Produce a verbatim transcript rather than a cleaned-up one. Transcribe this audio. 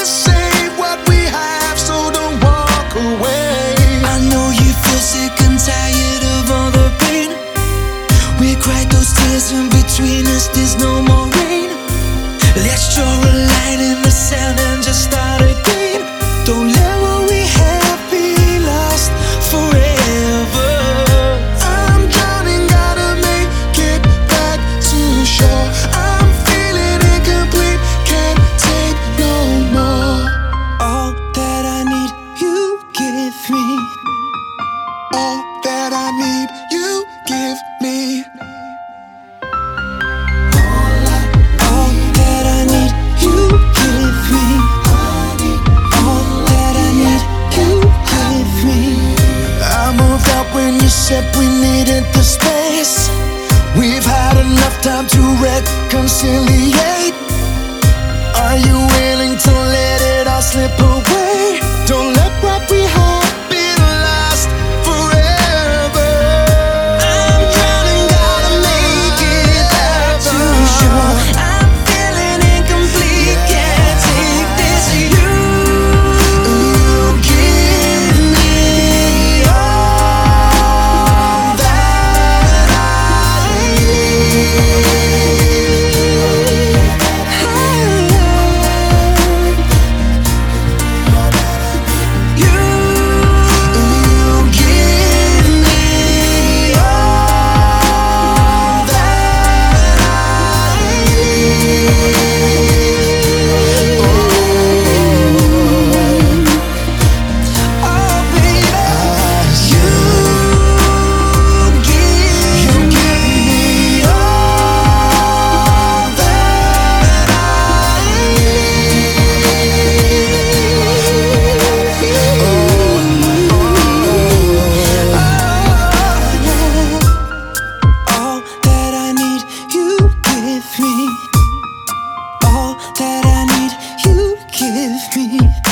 to save what we have, so don't walk away. I know you feel sick and tired of all the pain. We cried those tears in between us, there's no more rain. Let's draw a line in the sand and just start again. Don't let what we have be lost forever. I'm drowning, gotta make it back to shore. I'm feeling incomplete, can't take no more. All that I need, you give me. All that I need, you give me. When you said we needed the space, we've had enough time to reconciliate. Are you willing to let it all slip away? Don't let what we have be lost forever. I'm drowning, gotta make it back to shore. I'm feeling incomplete, can't take this. You, You give me all that I you, You give me all that I oh baby. You give, you give me all that I All that I need, you give me. All that I need, you give me.